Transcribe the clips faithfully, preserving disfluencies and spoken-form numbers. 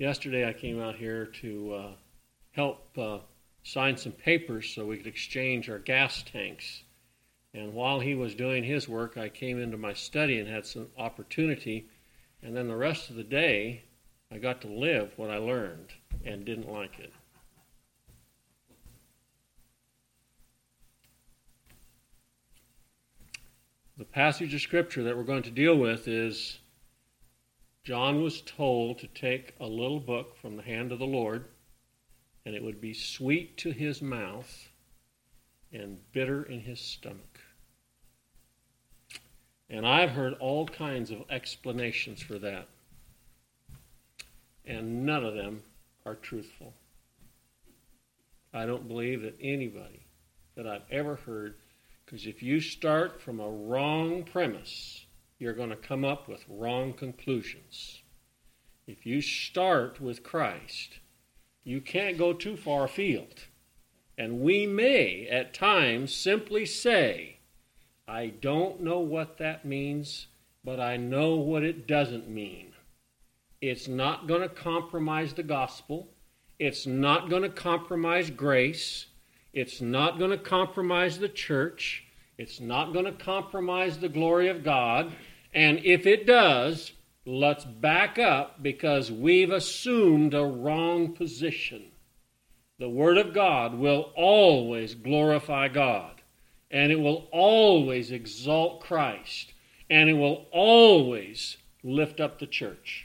Yesterday I came out here to uh, help uh, sign some papers so we could exchange our gas tanks. And while he was doing his work, I came into my study and had some opportunity. And then the rest of the day, I got to live what I learned and didn't like it. The passage of Scripture that we're going to deal with is John was told to take a little book from the hand of the Lord, and it would be sweet to his mouth and bitter in his stomach. And I've heard all kinds of explanations for that, and none of them are truthful. I don't believe that anybody that I've ever heard, because if you start from a wrong premise, you're going to come up with wrong conclusions. If you start with Christ, you can't go too far afield. And we may, at times, simply say, I don't know what that means, but I know what it doesn't mean. It's not going to compromise the gospel. It's not going to compromise grace. It's not going to compromise the church. It's not going to compromise the glory of God. And if it does, let's back up because we've assumed a wrong position. The Word of God will always glorify God, and it will always exalt Christ, and it will always lift up the church.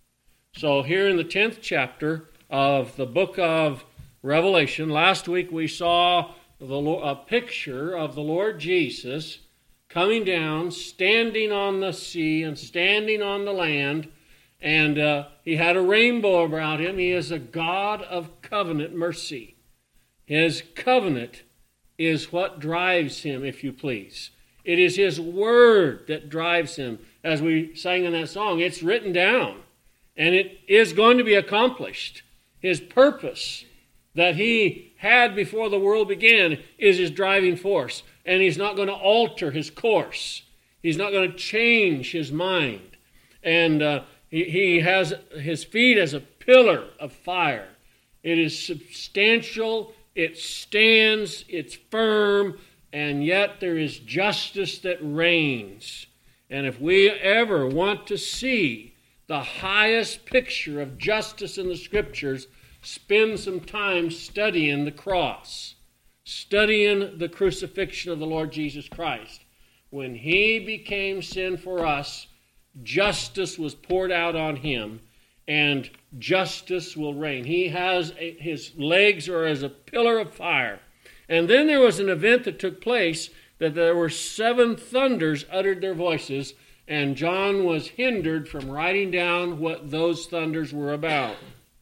So here in the tenth chapter of the book of Revelation, last week we saw the, a picture of the Lord Jesus coming down, standing on the sea and standing on the land, and uh, he had a rainbow about him. He is a God of covenant mercy. His covenant is what drives him, if you please. It is his word that drives him. As we sang in that song, it's written down, and it is going to be accomplished. His purpose that he had before the world began is his driving force. And he's not going to alter his course. He's not going to change his mind. And uh, he, he has his feet as a pillar of fire. It is substantial, it stands, it's firm, and yet there is justice that reigns. And if we ever want to see the highest picture of justice in the Scriptures, spend some time studying the cross. Studying the crucifixion of the Lord Jesus Christ. When he became sin for us, justice was poured out on him, and justice will reign. He has a, his legs are as a pillar of fire. And then there was an event that took place that there were seven thunders uttered their voices, and John was hindered from writing down what those thunders were about.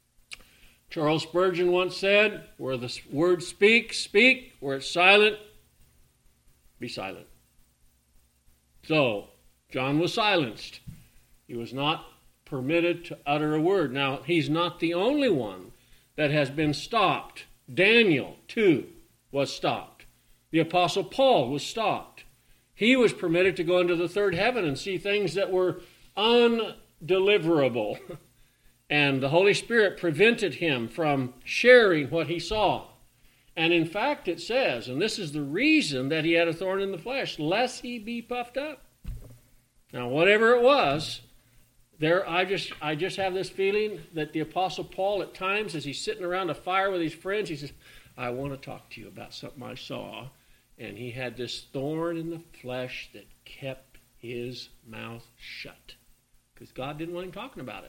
Charles Spurgeon once said, where the word speaks, speak. Where it's silent, be silent. So, John was silenced. He was not permitted to utter a word. Now, he's not the only one that has been stopped. Daniel, too, was stopped. The Apostle Paul was stopped. He was permitted to go into the third heaven and see things that were undeliverable. And the Holy Spirit prevented him from sharing what he saw. And in fact, it says, and this is the reason that he had a thorn in the flesh, lest he be puffed up. Now, whatever it was, there I just I just have this feeling that the Apostle Paul at times, as he's sitting around a fire with his friends, he says, I want to talk to you about something I saw. And he had this thorn in the flesh that kept his mouth shut. Because God didn't want him talking about it.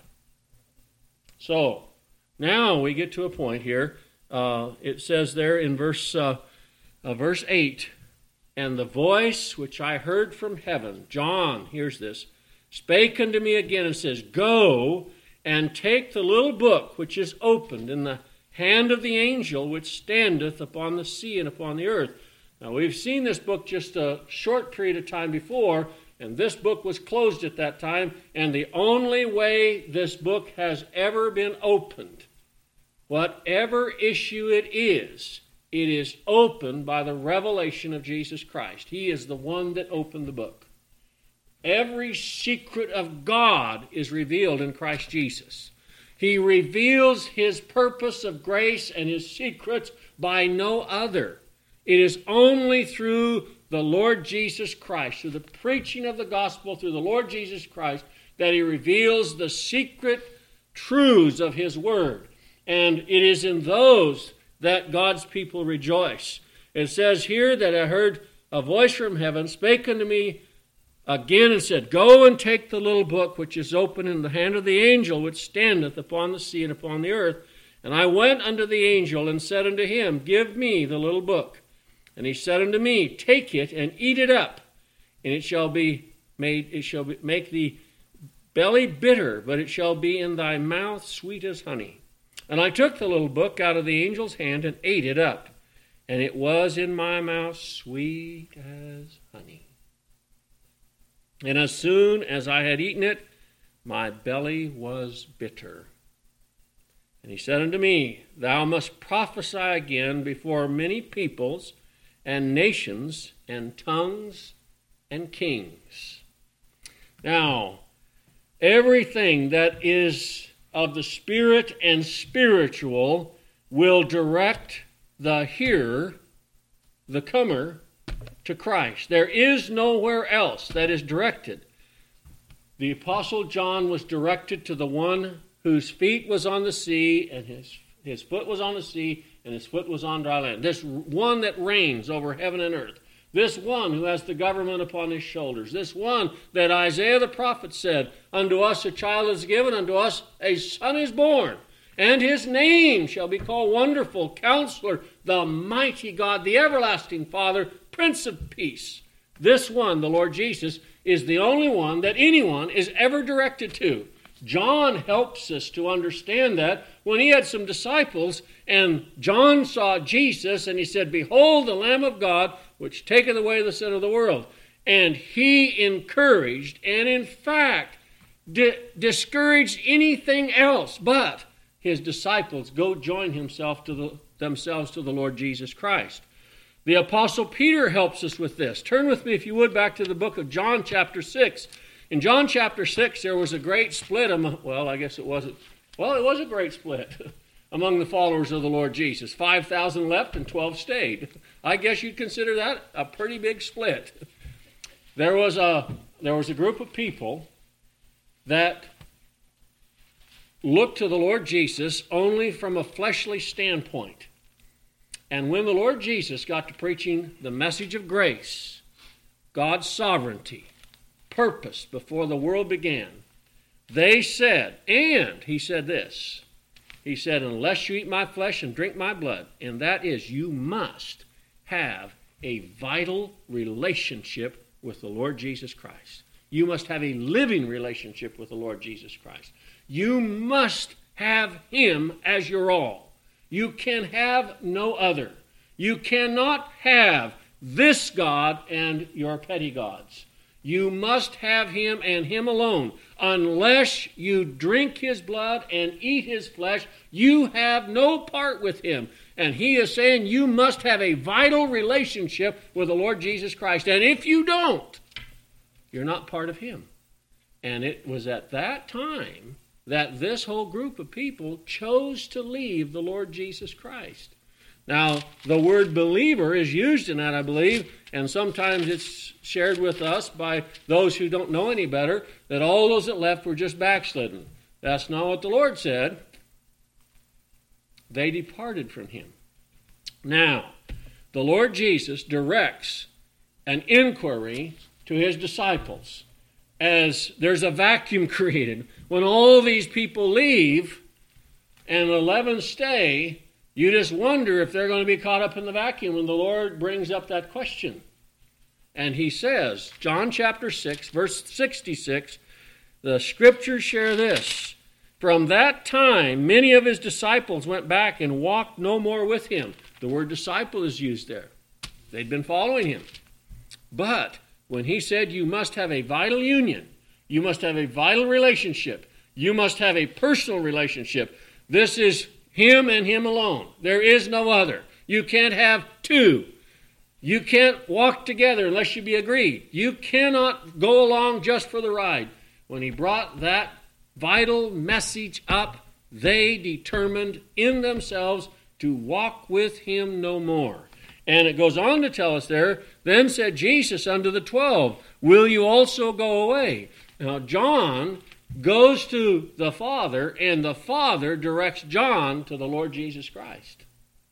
So, now we get to a point here. Uh, it says there in verse uh, uh, verse eight, and the voice which I heard from heaven, John hears this, spake unto me again and says, go and take the little book which is opened in the hand of the angel which standeth upon the sea and upon the earth. Now, we've seen this book just a short period of time before, and this book was closed at that time, and the only way this book has ever been opened, whatever issue it is, it is opened by the revelation of Jesus Christ. He is the one that opened the book. Every secret of God is revealed in Christ Jesus. He reveals his purpose of grace and his secrets by no other. It is only through the Lord Jesus Christ, through the preaching of the gospel, through the Lord Jesus Christ, that he reveals the secret truths of his word. And it is in those that God's people rejoice. It says here that I heard a voice from heaven spake unto me again and said, Go and take the little book which is open in the hand of the angel which standeth upon the sea and upon the earth. And I went unto the angel and said unto him, Give me the little book. And he said unto me, Take it and eat it up, and it shall be made. It shall be, make thee belly bitter, but it shall be in thy mouth sweet as honey. And I took the little book out of the angel's hand and ate it up, and it was in my mouth sweet as honey. And as soon as I had eaten it, my belly was bitter. And he said unto me, Thou must prophesy again before many peoples and nations and tongues and kings. Now, everything that is of the Spirit and spiritual will direct the hearer, the comer, to Christ. There is nowhere else that is directed. The Apostle John was directed to the one whose feet was on the sea, and his, his foot was on the sea, and his foot was on dry land. This one that reigns over heaven and earth. This one who has the government upon his shoulders. This one that Isaiah the prophet said, Unto us a child is given, unto us a son is born, and his name shall be called Wonderful, Counselor, the Mighty God, the Everlasting Father, Prince of Peace. This one, the Lord Jesus, is the only one that anyone is ever directed to. John helps us to understand that when he had some disciples, and John saw Jesus, and he said, Behold the Lamb of God, which taketh away the sin of the world. And he encouraged, and in fact, di- discouraged anything else but his disciples go join himself to the, themselves to the Lord Jesus Christ. The Apostle Peter helps us with this. Turn with me, if you would, back to the book of John chapter six. In John chapter six, there was a great split among, well, I guess it wasn't, well, it was a great split among the followers of the Lord Jesus. five thousand left and twelve stayed. I guess you'd consider that a pretty big split. There was a, there was a group of people that looked to the Lord Jesus only from a fleshly standpoint. And when the Lord Jesus got to preaching the message of grace, God's sovereignty, purpose before the world began, they said, and he said this, he said, unless you eat my flesh and drink my blood, and that is, you must have a vital relationship with the Lord Jesus Christ. You must have a living relationship with the Lord Jesus Christ. You must have him as your all. You can have no other. You cannot have this God and your petty gods. You must have him and him alone. Unless you drink his blood and eat his flesh, you have no part with him. And he is saying you must have a vital relationship with the Lord Jesus Christ. And if you don't, you're not part of him. And it was at that time that this whole group of people chose to leave the Lord Jesus Christ. Now, the word believer is used in that, I believe, and sometimes it's shared with us by those who don't know any better, that all those that left were just backslidden. That's not what the Lord said. They departed from him. Now, the Lord Jesus directs an inquiry to his disciples as there's a vacuum created. When all these people leave and eleven stay, you just wonder if they're going to be caught up in the vacuum when the Lord brings up that question. And he says, John chapter six, verse sixty-six, the scriptures share this. From that time, many of his disciples went back and walked no more with him. The word disciple is used there. They'd been following him. But when he said you must have a vital union, you must have a vital relationship, you must have a personal relationship, this is him and him alone. There is no other. You can't have two. You can't walk together unless you be agreed. You cannot go along just for the ride. When he brought that vital message up, they determined in themselves to walk with him no more. And it goes on to tell us there, then said Jesus unto the twelve, will you also go away? Now John goes to the Father, and the Father directs John to the Lord Jesus Christ.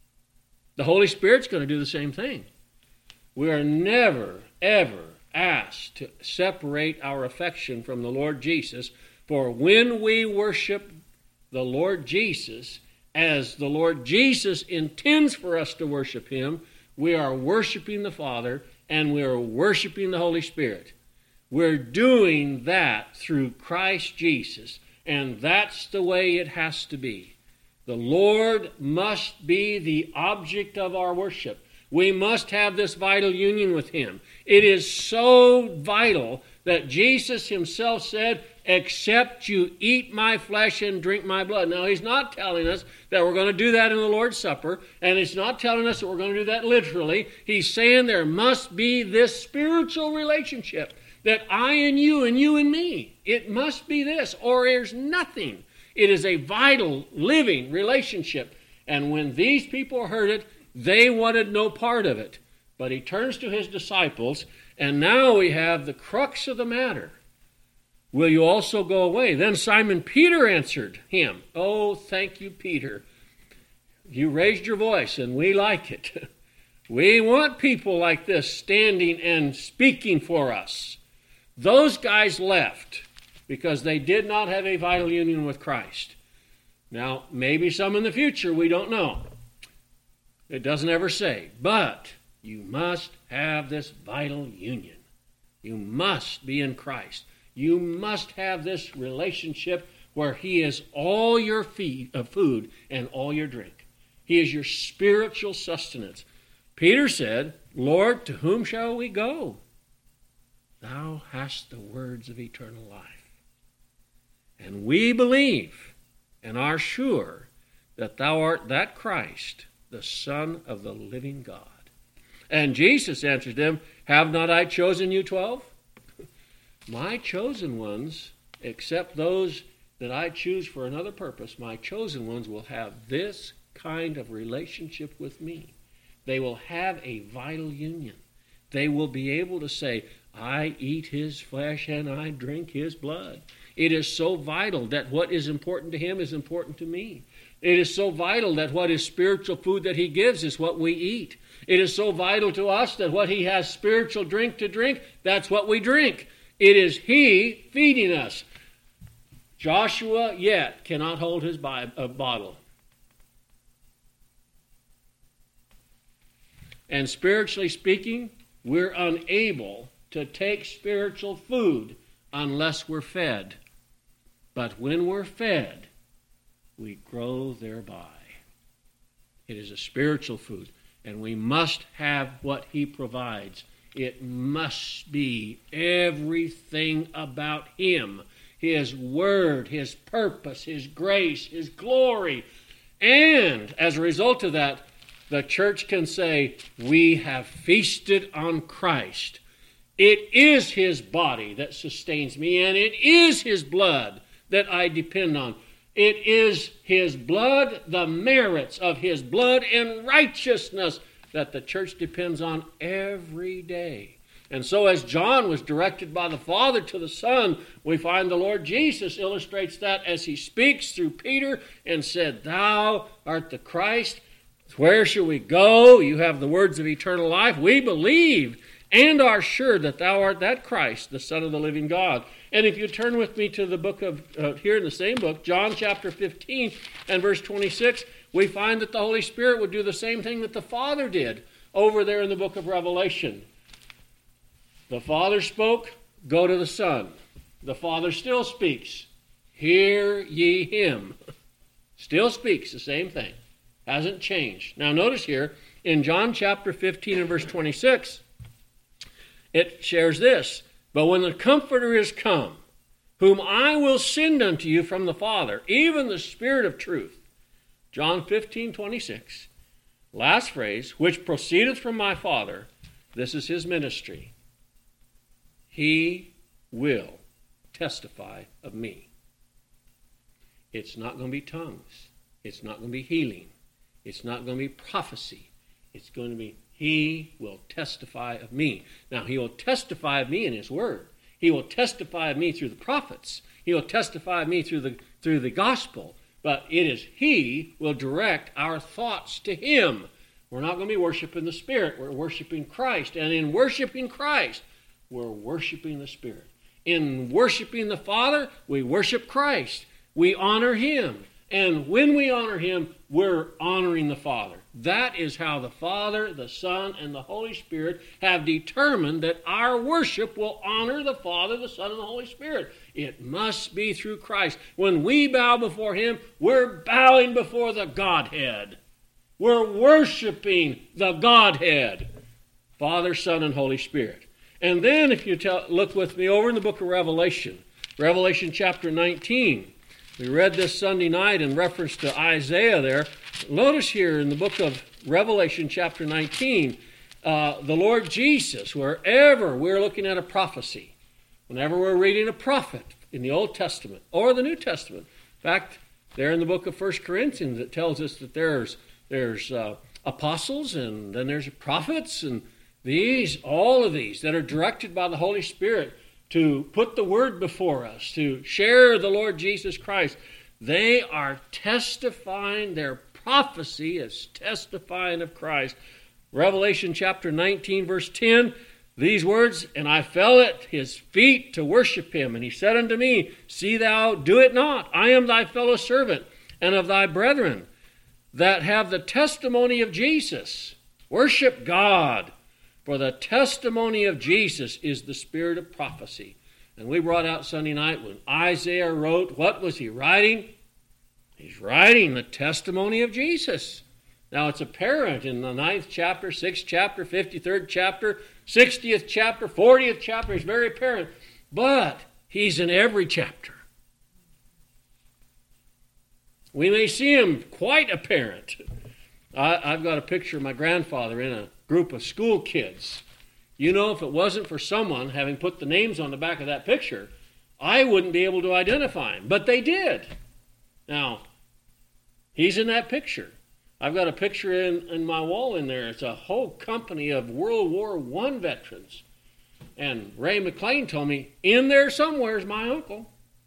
The Holy Spirit's going to do the same thing. We are never, ever asked to separate our affection from the Lord Jesus, for when we worship the Lord Jesus as the Lord Jesus intends for us to worship him, we are worshiping the Father and we are worshiping the Holy Spirit. We're doing that through Christ Jesus, and that's the way it has to be. The Lord must be the object of our worship. We must have this vital union with him. It is so vital that Jesus himself said, except you eat my flesh and drink my blood. Now, he's not telling us that we're going to do that in the Lord's Supper, and he's not telling us that we're going to do that literally. He's saying there must be this spiritual relationship, that I and you and you and me. It must be this, or there's nothing. It is a vital, living relationship. And when these people heard it, they wanted no part of it. But he turns to his disciples, and now we have the crux of the matter. Will you also go away? Then Simon Peter answered him. Oh, thank you, Peter. You raised your voice, and we like it. We want people like this standing and speaking for us. Those guys left because they did not have a vital union with Christ. Now, maybe some in the future, we don't know. It doesn't ever say. But you must have this vital union. You must be in Christ. You must have this relationship where he is all your feed, uh, food and all your drink. He is your spiritual sustenance. Peter said, Lord, to whom shall we go? Thou hast the words of eternal life. And we believe and are sure that thou art that Christ, the Son of the living God. And Jesus answered them, have not I chosen you twelve? My chosen ones, except those that I choose for another purpose, my chosen ones will have this kind of relationship with me. They will have a vital union. They will be able to say, I eat his flesh and I drink his blood. It is so vital that what is important to him is important to me. It is so vital that what is spiritual food that he gives is what we eat. It is so vital to us that what he has spiritual drink to drink, that's what we drink. It is he feeding us. Joshua yet cannot hold his bottle. And spiritually speaking, we're unable to take spiritual food unless we're fed. But when we're fed, we grow thereby. It is a spiritual food, and we must have what he provides. It must be everything about him, his word, his purpose, his grace, his glory. And as a result of that, the church can say, we have feasted on Christ. It is his body that sustains me, and it is his blood that I depend on. It is his blood, the merits of his blood and righteousness that the church depends on every day. And so as John was directed by the Father to the Son, we find the Lord Jesus illustrates that as he speaks through Peter and said, thou art the Christ. Where shall we go? You have the words of eternal life. We believe and are sure that thou art that Christ, the Son of the living God. And if you turn with me to the book of, uh, here in the same book, John chapter fifteen and verse twenty-six, we find that the Holy Spirit would do the same thing that the Father did over there in the book of Revelation. The Father spoke, go to the Son. The Father still speaks, hear ye him. Still speaks the same thing. Hasn't changed. Now notice here, in John chapter fifteen and verse twenty-six, it shares this. But when the Comforter is come, whom I will send unto you from the Father, even the Spirit of truth. John fifteen, twenty-six. Last phrase, which proceedeth from my Father, this is his ministry. He will testify of me. It's not going to be tongues. It's not going to be healing. It's not going to be prophecy. It's going to be, he will testify of me. Now, he will testify of me in his word. He will testify of me through the prophets. He will testify of me through the, through the gospel. But it is he will direct our thoughts to him. We're not going to be worshiping the Spirit. We're worshiping Christ. And in worshiping Christ, we're worshiping the Spirit. In worshiping the Father, we worship Christ. We honor him. And when we honor him, we're honoring the Father. That is how the Father, the Son, and the Holy Spirit have determined that our worship will honor the Father, the Son, and the Holy Spirit. It must be through Christ. When we bow before him, we're bowing before the Godhead. We're worshiping the Godhead, Father, Son, and Holy Spirit. And then if you tell, look with me over in the book of Revelation, Revelation chapter nineteen. We read this Sunday night in reference to Isaiah there. Notice here in the book of Revelation chapter nineteen, uh, the Lord Jesus, wherever we're looking at a prophecy, whenever we're reading a prophet in the Old Testament or the New Testament. In fact, there in the book of First Corinthians, it tells us that there's There's uh, apostles, and then there's prophets, and these, all of these that are directed by the Holy Spirit to put the word before us, to share the Lord Jesus Christ. They are testifying, their prophecy is testifying of Christ. Revelation chapter nineteen, verse ten, these words, "And I fell at his feet to worship him. And he said unto me, See thou do it not. I am thy fellow servant, and of thy brethren, that have the testimony of Jesus." Worship God, for the testimony of Jesus is the spirit of prophecy. And we brought out Sunday night when Isaiah wrote, what was he writing? He's writing the testimony of Jesus. Now it's apparent in the ninth chapter, sixth chapter, fifty-third chapter, sixtieth chapter, fortieth chapter. It's very apparent. But he's in every chapter. We may see him quite apparent. I, I've got a picture of my grandfather in a group of school kids. You know, if it wasn't for someone having put the names on the back of that picture, I wouldn't be able to identify him. But they did. Now, he's in that picture. I've got a picture in, in my wall in there. It's a whole company of World War One veterans. And Ray McLean told me, in there somewhere is my uncle.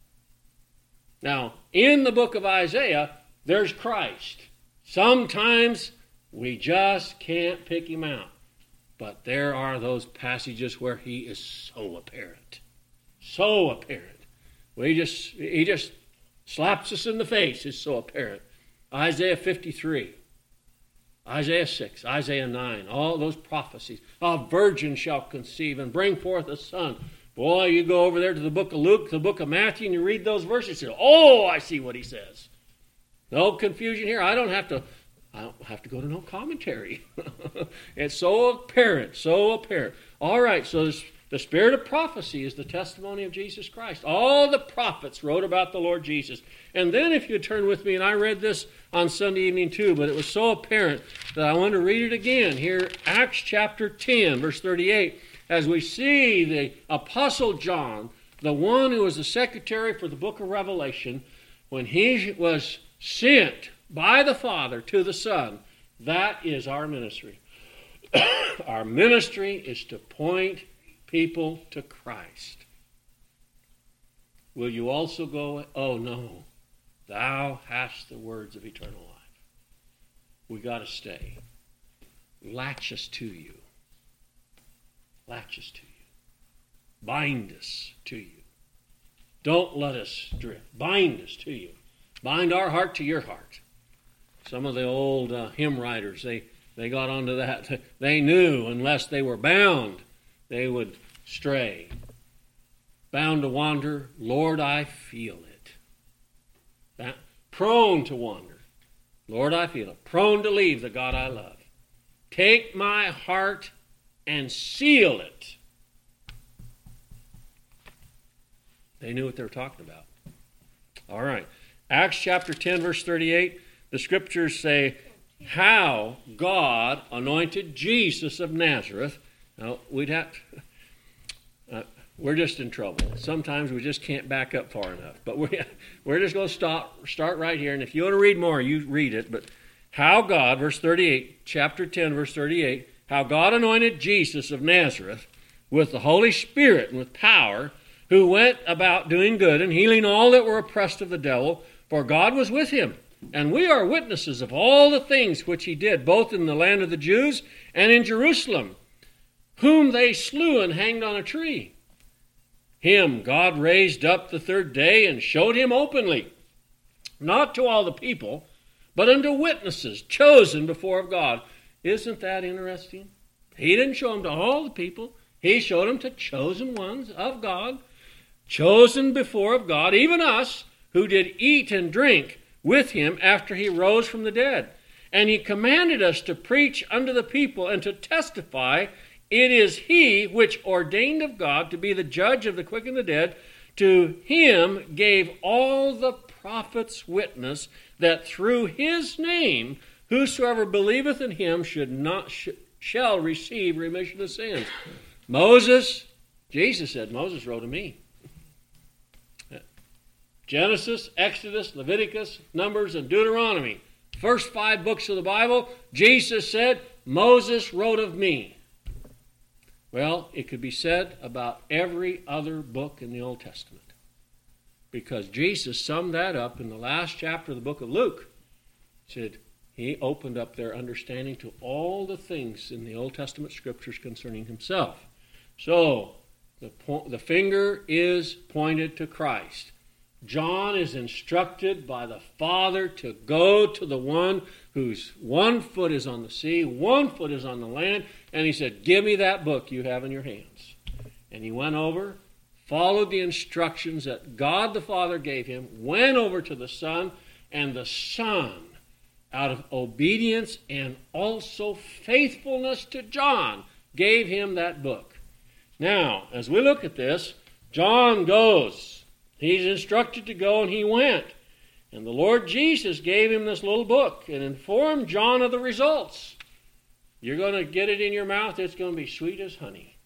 Now, in the book of Isaiah, there's Christ. Sometimes we just can't pick him out. But there are those passages where he is so apparent. So apparent. We just, he just slaps us in the face. It's so apparent. Isaiah fifty-three. Isaiah six. Isaiah nine. All those prophecies. A virgin shall conceive and bring forth a son. Boy, you go over there to the book of Luke, the book of Matthew, and you read those verses. You say, oh, I see what he says. No confusion here. I don't have to, I don't have to go to no commentary. It's so apparent, so apparent. All right, so this, the spirit of prophecy is the testimony of Jesus Christ. All the prophets wrote about the Lord Jesus. And then if you turn with me, and I read this on Sunday evening too, but it was so apparent that I want to read it again. Here, Acts chapter ten, verse thirty-eight. As we see the Apostle John, the one who was the secretary for the book of Revelation, when he was sent by the Father to the Son, that is our ministry. Our ministry is to point people to Christ. Will you also go, oh no, thou hast the words of eternal life. We got to stay. Latch us to you. Latch us to you. Bind us to you. Don't let us drift. Bind us to you. Bind our heart to your heart. Some of the old uh, hymn writers, they, they got onto that. They knew unless they were bound, they would stray. Bound to wander, Lord, I feel it. That, prone to wander, Lord, I feel it. Prone to leave the God I love. Take my heart and seal it. They knew what they were talking about. All right. Acts chapter ten, verse thirty-eight, the scriptures say how God anointed Jesus of Nazareth. Now, we'd have to, uh, we're just in trouble. Sometimes we just can't back up far enough. But we're, we're just going to stop, start right here. And if you want to read more, you read it. But how God, verse thirty-eight, chapter ten, verse thirty-eight, how God anointed Jesus of Nazareth with the Holy Spirit and with power, who went about doing good and healing all that were oppressed of the devil, for God was with him. And we are witnesses of all the things which he did, both in the land of the Jews and in Jerusalem, whom they slew and hanged on a tree. Him God raised up the third day and showed him openly, not to all the people, but unto witnesses chosen before of God. Isn't that interesting? He didn't show them to all the people. He showed them to chosen ones of God, chosen before of God, even us, who did eat and drink with him after he rose from the dead. And he commanded us to preach unto the people and to testify, it is he which ordained of God to be the judge of the quick and the dead. To him gave all the prophets witness that through his name whosoever believeth in him should not sh- shall receive remission of sins. Moses, Jesus said, Moses wrote of me. Genesis, Exodus, Leviticus, Numbers, and Deuteronomy. First five books of the Bible, Jesus said, Moses wrote of me. Well, it could be said about every other book in the Old Testament, because Jesus summed that up in the last chapter of the book of Luke. He said he opened up their understanding to all the things in the Old Testament scriptures concerning himself. So, the, po- the finger is pointed to Christ. John is instructed by the Father to go to the one whose one foot is on the sea, one foot is on the land, and he said, give me that book you have in your hands. And he went over, followed the instructions that God the Father gave him, went over to the Son, and the Son, out of obedience and also faithfulness to John, gave him that book. Now, as we look at this, John goes. He's instructed to go, and he went. And the Lord Jesus gave him this little book and informed John of the results. You're going to get it in your mouth, it's going to be sweet as honey.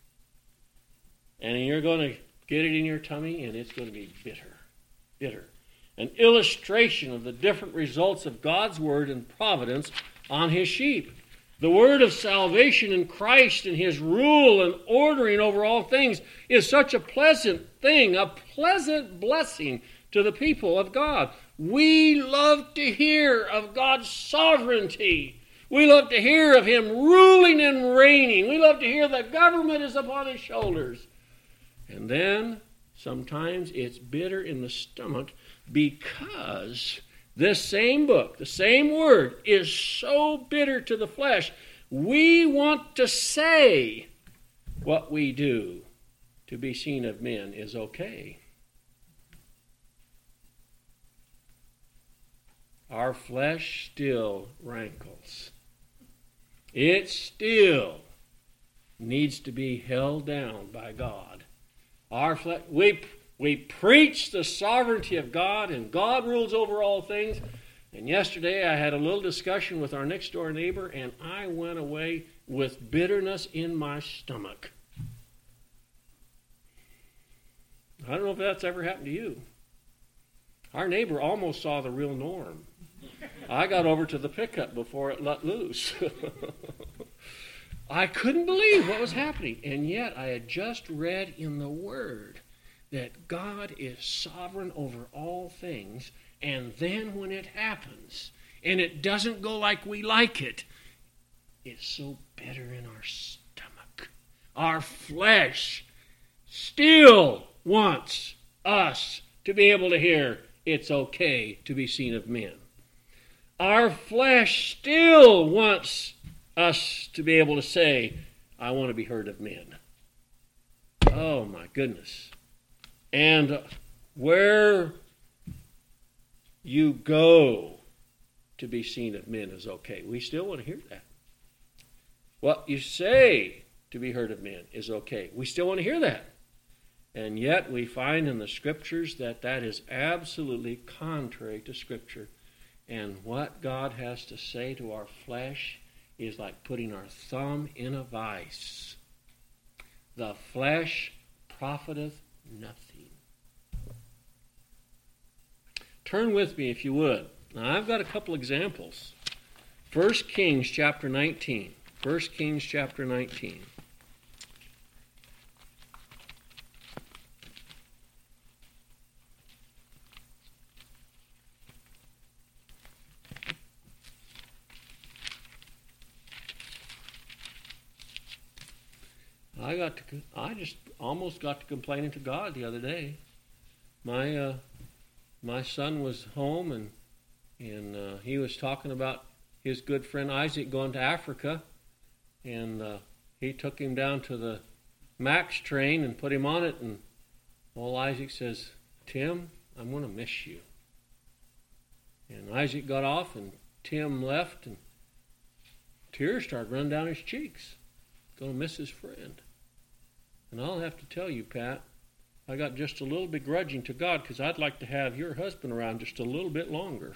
And you're going to get it in your tummy, and it's going to be bitter. Bitter. An illustration of the different results of God's word and providence on his sheep. The word of salvation in Christ and his rule and ordering over all things is such a pleasant thing, a pleasant blessing to the people of God. We love to hear of God's sovereignty. We love to hear of him ruling and reigning. We love to hear the government is upon his shoulders. And then sometimes it's bitter in the stomach because this same book, the same word, is so bitter to the flesh. We want to say what we do to be seen of men is okay. Our flesh still rankles. It still needs to be held down by God. Our flesh, we We preach the sovereignty of God, and God rules over all things. And yesterday I had a little discussion with our next door neighbor, and I went away with bitterness in my stomach. I don't know if that's ever happened to you. Our neighbor almost saw the real Norm. I got over to the pickup before it let loose. I couldn't believe what was happening, and yet I had just read in the Word that God is sovereign over all things, and then when it happens, and it doesn't go like we like it, it's so bitter in our stomach. Our flesh still wants us to be able to hear it's okay to be seen of men. Our flesh still wants us to be able to say, I want to be heard of men. Oh my goodness. And where you go to be seen of men is okay. We still want to hear that. What you say to be heard of men is okay. We still want to hear that. And yet we find in the Scriptures that that is absolutely contrary to Scripture. And what God has to say to our flesh is like putting our thumb in a vice. The flesh profiteth nothing. Turn with me, if you would. Now, I've got a couple examples. First Kings chapter nineteen. First Kings chapter nineteen. I got to. I just almost got to complaining to God the other day. My uh, my son was home and and uh, he was talking about his good friend Isaac going to Africa, and uh, he took him down to the Max train and put him on it. And old Isaac says, "Tim, I'm going to miss you." And Isaac got off, and Tim left, and tears started running down his cheeks. Going to miss his friend. And I'll have to tell you, Pat, I got just a little begrudging to God because I'd like to have your husband around just a little bit longer.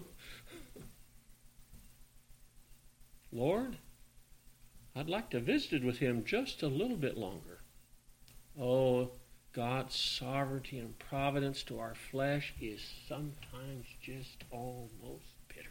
Lord, I'd like to visit with him just a little bit longer. Oh, God's sovereignty and providence to our flesh is sometimes just almost bitter.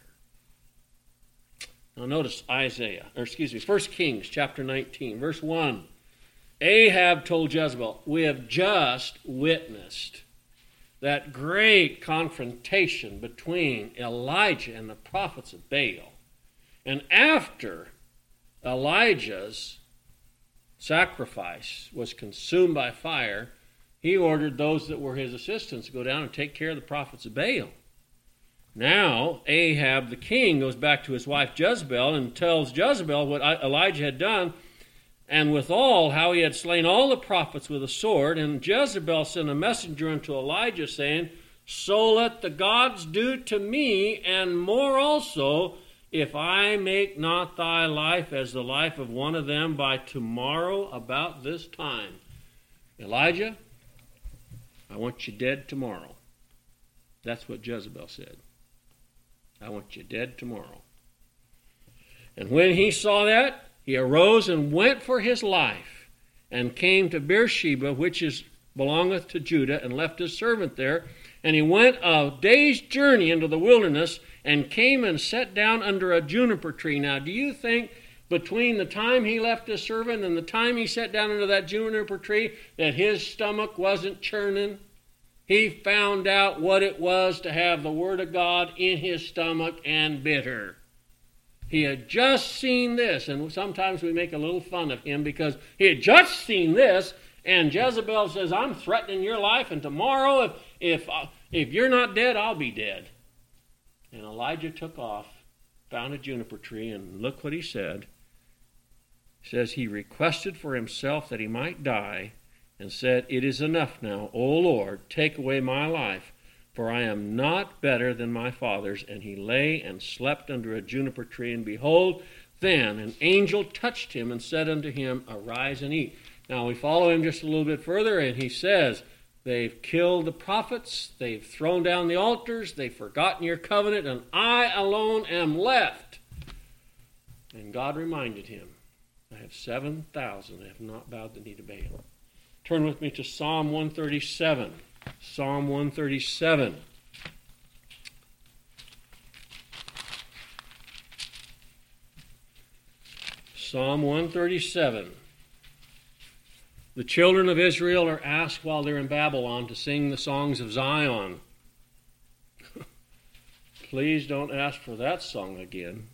Now notice Isaiah, or excuse me, First Kings chapter nineteen, verse one. Ahab told Jezebel, we have just witnessed that great confrontation between Elijah and the prophets of Baal. And after Elijah's sacrifice was consumed by fire, he ordered those that were his assistants to go down and take care of the prophets of Baal. Now, Ahab the king goes back to his wife Jezebel and tells Jezebel what Elijah had done, and withal how he had slain all the prophets with a sword. And Jezebel sent a messenger unto Elijah, saying, so let the gods do to me, and more also, if I make not thy life as the life of one of them by tomorrow about this time. Elijah, I want you dead tomorrow. That's what Jezebel said. I want you dead tomorrow. And when he saw that, he arose and went for his life, and came to Beersheba, which is belongeth to Judah, and left his servant there. And he went a day's journey into the wilderness, and came and sat down under a juniper tree. Now, do you think between the time he left his servant and the time he sat down under that juniper tree that his stomach wasn't churning? He found out what it was to have the Word of God in his stomach and bitter. He had just seen this, and sometimes we make a little fun of him because he had just seen this, and Jezebel says, I'm threatening your life, and tomorrow, if if uh, if you're not dead, I'll be dead. And Elijah took off, found a juniper tree, and look what he said. He says, he requested for himself that he might die, and said, it is enough now, O Lord, take away my life, for I am not better than my fathers. And he lay and slept under a juniper tree, and behold, then an angel touched him and said unto him, arise and eat. Now we follow him just a little bit further, and he says, they've killed the prophets, they've thrown down the altars, they've forgotten your covenant, and I alone am left. And God reminded him, I have seven thousand that have not bowed the knee to Baal. Turn with me to Psalm one thirty-seven. Psalm one thirty-seven. Psalm one thirty-seven. The children of Israel are asked while they're in Babylon to sing the songs of Zion. Please don't ask for that song again.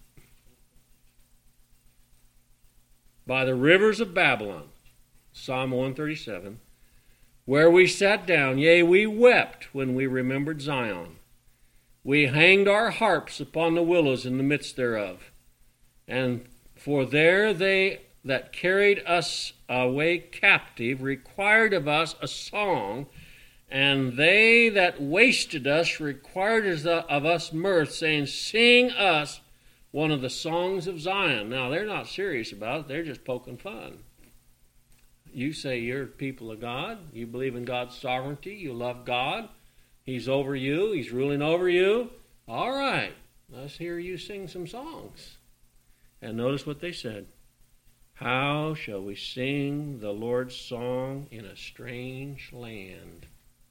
By the rivers of Babylon, Psalm one thirty-seven, where we sat down, yea, we wept when we remembered Zion. We hanged our harps upon the willows in the midst thereof. And for there they that carried us away captive required of us a song, and they that wasted us required of us mirth, saying, sing us one of the songs of Zion. Now, they're not serious about it. They're just poking fun. You say you're people of God. You believe in God's sovereignty. You love God. He's over you. He's ruling over you. All right. Let's hear you sing some songs. And notice what they said. How shall we sing the Lord's song in a strange land?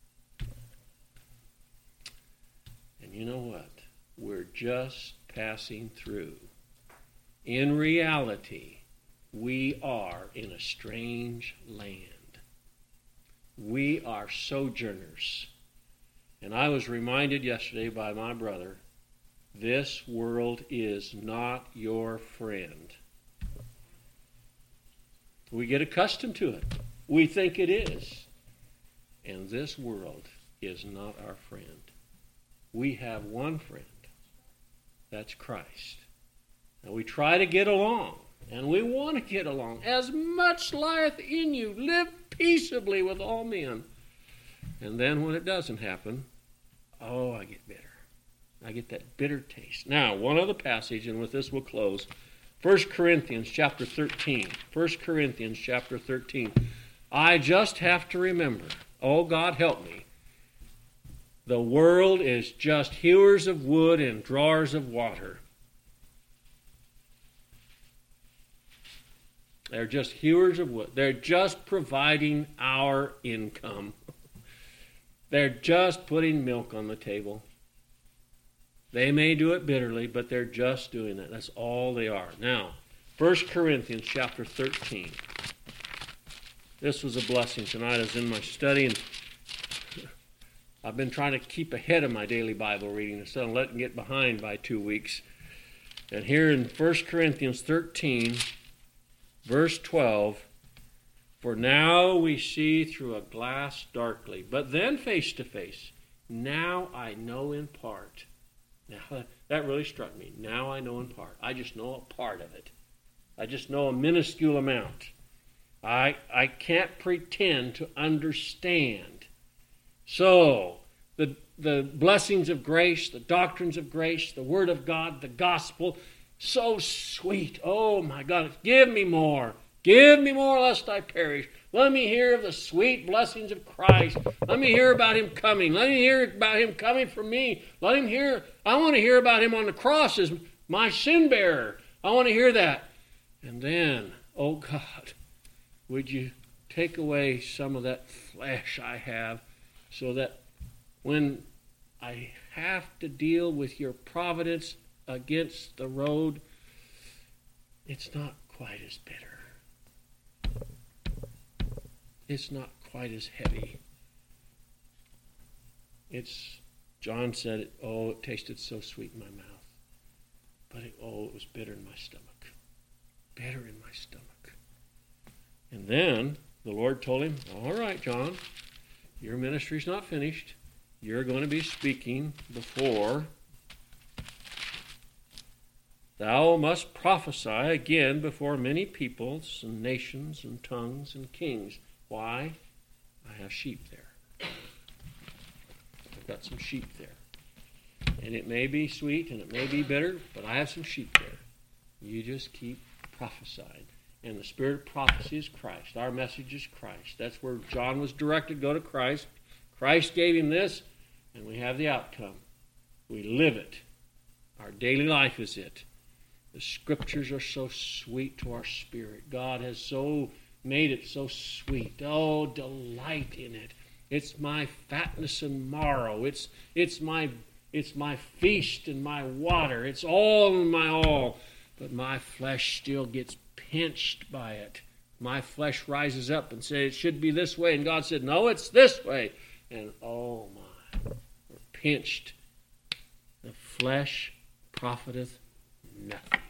And you know what? We're just passing through. In reality, we are in a strange land. We are sojourners. And I was reminded yesterday by my brother, this world is not your friend. We get accustomed to it. We think it is. And this world is not our friend. We have one friend. That's Christ. And we try to get along. And we want to get along. As much lieth in you. Live peaceably with all men. And then when it doesn't happen, oh, I get bitter. I get that bitter taste. Now, one other passage, and with this we'll close. First Corinthians chapter thirteen. First Corinthians chapter thirteen. I just have to remember, oh God help me, the world is just hewers of wood and drawers of water. They're just hewers of wood. They're just providing our income. They're just putting milk on the table. They may do it bitterly, but they're just doing that. That's all they are. Now, First Corinthians chapter thirteen. This was a blessing tonight. I was in my study, and I've been trying to keep ahead of my daily Bible reading instead of letting it get behind by two weeks. And here in First Corinthians thirteen, verse twelve, for now we see through a glass darkly, but then face to face. Now I know in part. Now, that really struck me. Now I know in part. I just know a part of it. I just know a minuscule amount. I, I can't pretend to understand. So, the, the blessings of grace, the doctrines of grace, the Word of God, the gospel, so sweet. Oh my God, give me more. Give me more lest I perish. Let me hear of the sweet blessings of Christ. Let me hear about Him coming. Let me hear about Him coming for me. Let Him hear. I want to hear about Him on the cross as my sin bearer. I want to hear that. And then, oh God, would you take away some of that flesh I have so that when I have to deal with your providence against the road, it's not quite as bitter. It's not quite as heavy. It's, John said, it, oh, it tasted so sweet in my mouth. But, it, oh, it was bitter in my stomach. Bitter in my stomach. And then the Lord told him, all right, John, your ministry's not finished. You're going to be speaking before. Thou must prophesy again before many peoples and nations and tongues and kings. Why? I have sheep there. I've got some sheep there. And it may be sweet and it may be bitter, but I have some sheep there. You just keep prophesying. And the spirit of prophecy is Christ. Our message is Christ. That's where John was directed, go to Christ. Christ gave him this, and we have the outcome. We live it. Our daily life is it. The Scriptures are so sweet to our spirit. God has so made it so sweet. Oh, delight in it. It's my fatness and marrow. It's it's my it's my feast and my water. It's all in my all. But my flesh still gets pinched by it. My flesh rises up and says it should be this way, and God said, no, it's this way. And oh my, we're pinched. The flesh profiteth nothing.